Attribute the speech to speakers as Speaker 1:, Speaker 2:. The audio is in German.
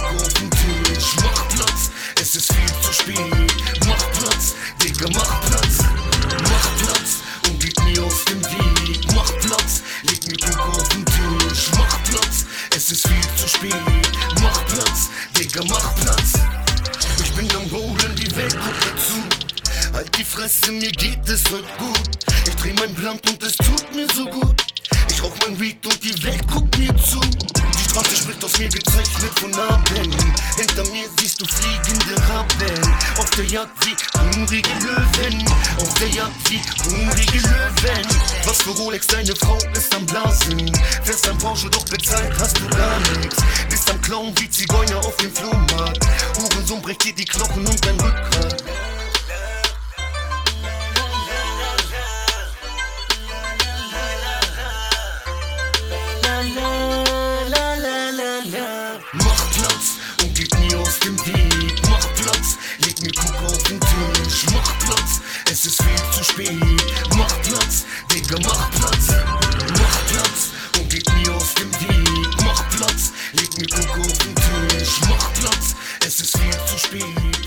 Speaker 1: Kuchen auf den Tisch. Mach Platz, es ist viel zu spät. Mach Platz, Digga, mach Platz. Mach Platz und geht mir aus dem Weg. Mach Platz, leg mir Kuchen auf den Tisch. Mach Platz, es ist viel zu spät. Mach Platz, Digga, mach Platz. Ich bin am Rollen, die Welt guckt mir zu. Halt die Fresse, mir geht es heute gut. Ich dreh mein Blunt und es tut mir so gut. Ich rauch mein Weed und die Welt guckt mir zu. Die Straße spricht aus mir, gezeichnet von Narben. Hinter mir siehst du fliegende Raben. Auf der Jagd wie hungrige Löwen. Auf der Jagd wie hungrige Löwen. Was für Rolex, deine Frau ist am Blasen. Fährst ein Porsche, doch bezahlt hast du gar nix. Bist am Clown wie Zigeuner auf dem Flohmarkt. Hurensohn bricht dir die Knochen und dein Rückgrat. Mach Platz und geht mir aus dem Weg. Mach Platz, leg mir Kuchen auf den Tisch. Mach Platz, es ist viel zu spät. Mach Platz, Digga, mach Platz. Mach Platz und geht mir aus dem Weg. Mach Platz, leg mir Kuchen auf den Tisch. Mach Platz, es ist viel zu spät.